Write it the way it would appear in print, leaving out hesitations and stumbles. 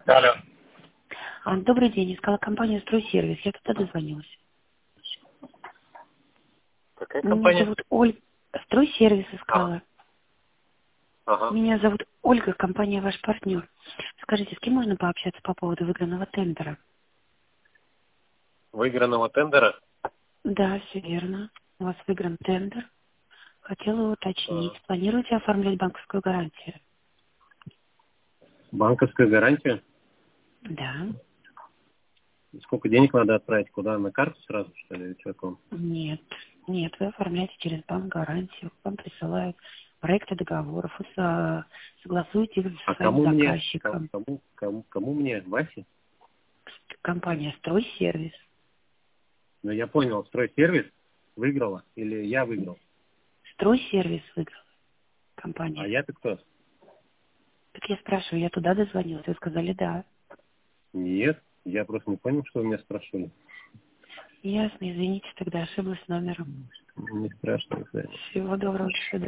Алло. Добрый день, искала компанию «Стройсервис». Я туда дозвонилась. Какая Меня компания? зовут Ольга. «Стройсервис» искала. Ага. Меня зовут Ольга, компания «Ваш партнер». Скажите, с кем можно пообщаться по поводу выигранного тендера? Выигранного тендера? Да, все верно. У вас выигран тендер. Хотела уточнить, А, планируете оформлять банковскую гарантию? банковскую гарантию? Да. Сколько денег надо отправить? Куда? На карту сразу, что ли? Или что, к вам? Нет. Нет, вы оформляете через банк гарантию. Вам присылают проекты договоров. Вы согласуете их А со своим кому мне? заказчиком. Кому мне? Васе? Компания «Стройсервис». Ну, я понял. Стройсервис выиграла? Или я выиграл? «Стройсервис» выиграла А компания. я-то кто? Так я спрашиваю, я туда дозвонилась, вы сказали да. Нет. Я просто не понял, что вы меня спрашивали. Ясно, извините, тогда ошиблась номером. Не страшно. Всего доброго, до свидания.